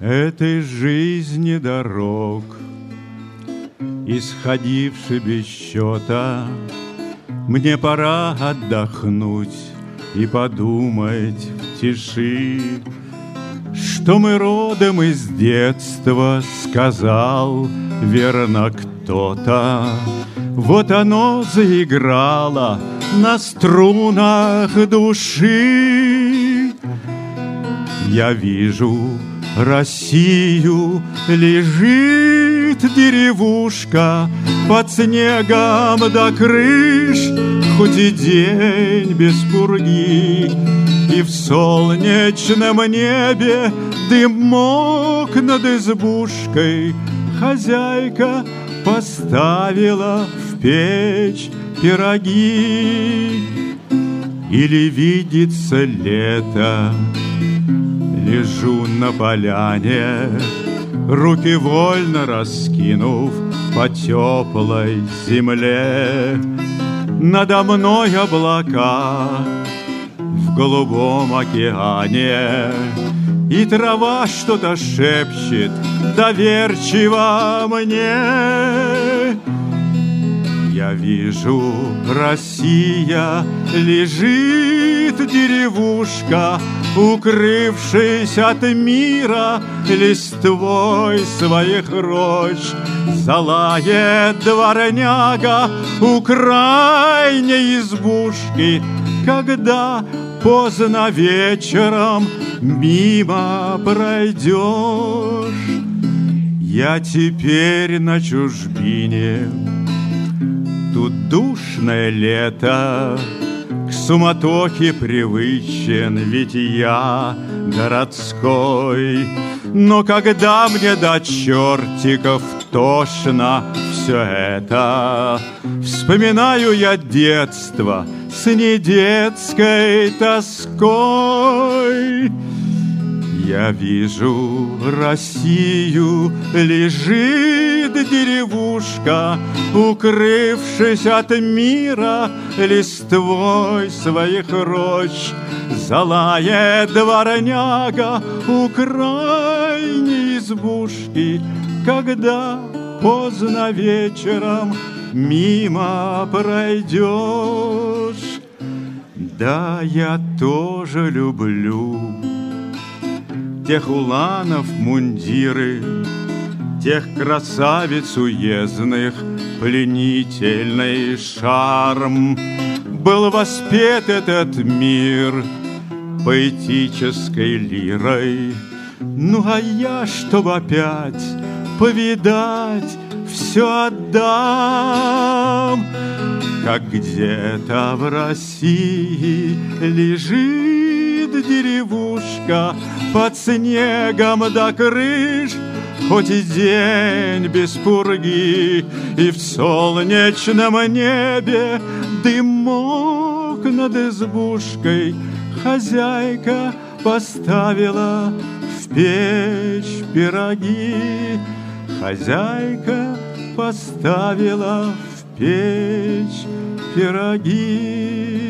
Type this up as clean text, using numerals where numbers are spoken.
этой жизни дорог, исходивший без счета, мне пора отдохнуть и подумать в тиши, что мы родом из детства, сказал верно кто-то. Вот оно заиграло на струнах души. Я вижу Россию, лежит деревушка под снегом до крыш, хоть и день без пурги, и в солнечном небе дымок над избушкой. Хозяйка поставила в печь пироги. Или видится лето, лежу на поляне, руки вольно раскинув по теплой земле. Надо мной облака в голубом океане, и трава что-то шепчет доверчиво мне. Я вижу, Россия, лежит деревушка, укрывшись от мира листвой своих рощ. Залает дворняга у крайней избушки, когда поздно вечером мимо пройдешь. Я теперь на чужбине, тут душное лето, к суматохе привычен, ведь я городской. Но когда мне до чертиков тошно все это, вспоминаю я детство с недетской тоской. Я вижу Россию, лежит деревушка, укрывшись от мира листвой своих рощ. Залает дворняга у крайней избушки, когда поздно вечером мимо пройдешь. Да, я тоже люблю тех уланов мундиры, тех красавиц уездных пленительный шарм. Был воспет этот мир поэтической лирой. Ну а я, чтоб опять повидать, все отдам. Как где-то в России лежит деревушка под снегом до крыш, хоть и день без пурги, и в солнечном небе дымок над избушкой. Хозяйка поставила в печь пироги. Хозяйка поставила в печь пироги.